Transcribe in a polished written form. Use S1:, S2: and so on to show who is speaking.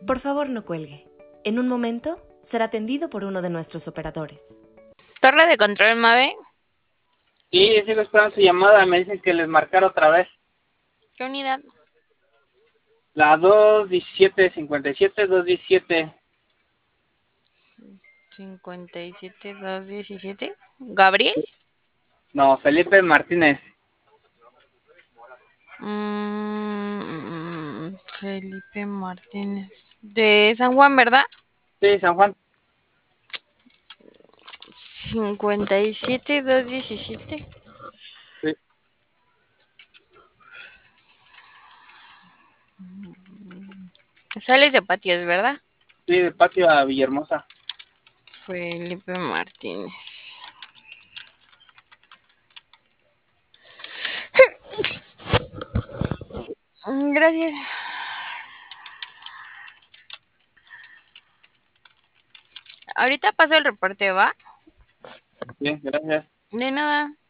S1: Por favor, no cuelgue. En un momento será atendido por uno de nuestros operadores.
S2: Torre de control, Mave.
S3: Sí, sigo esperando su llamada. Me dicen que les marcaron otra vez.
S2: ¿Qué unidad?
S3: La 21757, 217.
S2: 57217. ¿Gabriel?
S3: No, Felipe Martínez.
S2: Felipe Martínez. De San Juan, ¿verdad?
S3: Sí, San Juan.
S2: 57217.
S3: Sí,
S2: Sales de patios, ¿verdad?
S3: sí, de Patio a Villahermosa.
S2: Felipe Martínez. Gracias. Ahorita paso el reporte, ¿va?
S3: Bien, gracias.
S2: De nada.